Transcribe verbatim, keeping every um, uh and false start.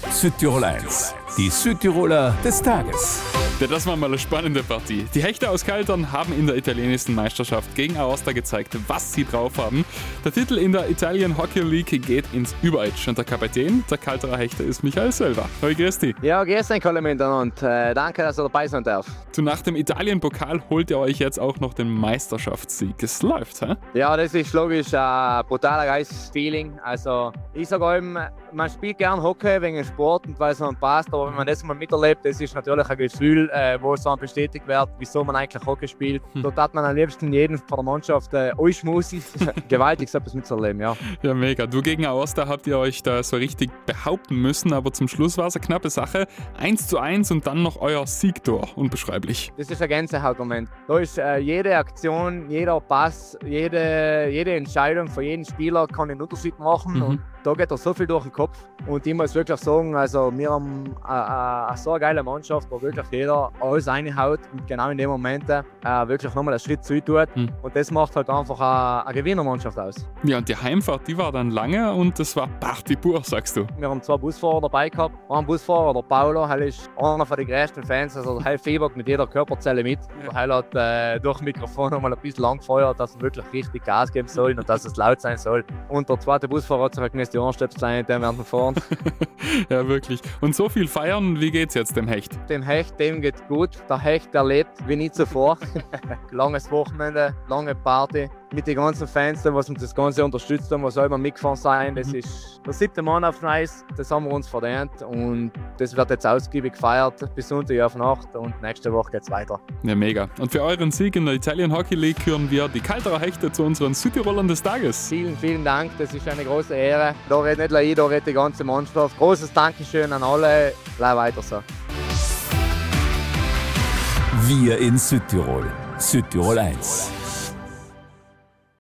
Südtirol eins, die Südtiroler des Tages. Ja, das war mal eine spannende Partie. Die Hechte aus Caltern haben in der italienischen Meisterschaft gegen Aosta gezeigt, was sie drauf haben. Der Titel in der Italian Hockey League geht ins Überetsch und der Kapitän der Calterer Hechte ist Michael selber. Hallo, grüß dich. Ja, grüß euch alle miteinander. Äh, danke, dass ihr dabei sein darf. So, nach dem Italien-Pokal holt ihr euch jetzt auch noch den Meisterschaftssieg. Es läuft, hä? Ja, das ist logisch ein brutaler geiles Feeling. Also, ich sage allem, man spielt gern Hockey wegen Sport und weil es einem passt, aber wenn man das mal miterlebt, das ist natürlich ein Gefühl, äh, wo es dann bestätigt wird, wieso man eigentlich Hockey spielt. Hm. Dort hat man am liebsten jeden von der Mannschaft äh, anschmussig. Gewaltig, so etwas mitzuerleben, ja. Ja, mega. Du, gegen Aosta habt ihr euch da so richtig behaupten müssen, aber zum Schluss war es eine knappe Sache. eins zu eins und dann noch euer Siegtor. Unbeschreiblich. Das ist ein Gänsehautmoment. Da ist äh, jede Aktion, jeder Pass, jede, jede Entscheidung von jedem Spieler kann einen Unterschied machen. Mhm. Und da geht da so viel durch den Kopf. Und ich muss wirklich sagen, also wir haben eine so eine geile Mannschaft, wo wirklich jeder alles reinhaut und genau in den Momenten äh, wirklich nochmal einen Schritt zu tut. Mhm. Und das macht halt einfach eine, eine Gewinnermannschaft aus. Ja, und die Heimfahrt, die war dann lange und das war Party pur, sagst du. Wir haben zwei Busfahrer dabei gehabt. Ein Busfahrer, der Paulo, er ist einer von den größten Fans, also er fiebert mit jeder Körperzelle mit. Ja. Er hat äh, durch das Mikrofon nochmal ein bisschen lang gefeuert, dass er wirklich richtig Gas geben soll und dass es laut sein soll. Und der zweite Busfahrer hat sich halt die Ohrenstöpsel ein, den werden wir fahren. Ja, wirklich. Und so viel feiern, wie geht's jetzt dem Hecht? Dem Hecht, dem geht's gut. Der Hecht, der lebt wie nie zuvor. Langes Wochenende, lange Party. Mit den ganzen Fans, die uns das Ganze unterstützt haben, die selber mitgefahren sein. Das ist der siebte Mann auf dem Eis, das haben wir uns verdient und das wird jetzt ausgiebig gefeiert bis Sonntag auf Nacht und nächste Woche geht's weiter. Ja, mega. Und für euren Sieg in der Italian Hockey League hören wir die Calterer Hechte zu unseren Südtirolern des Tages. Vielen, vielen Dank, das ist eine große Ehre. Da redet nicht nur ich, da redet die ganze Mannschaft. Großes Dankeschön an alle, bleib weiter so. Wir in Südtirol, Südtirol eins.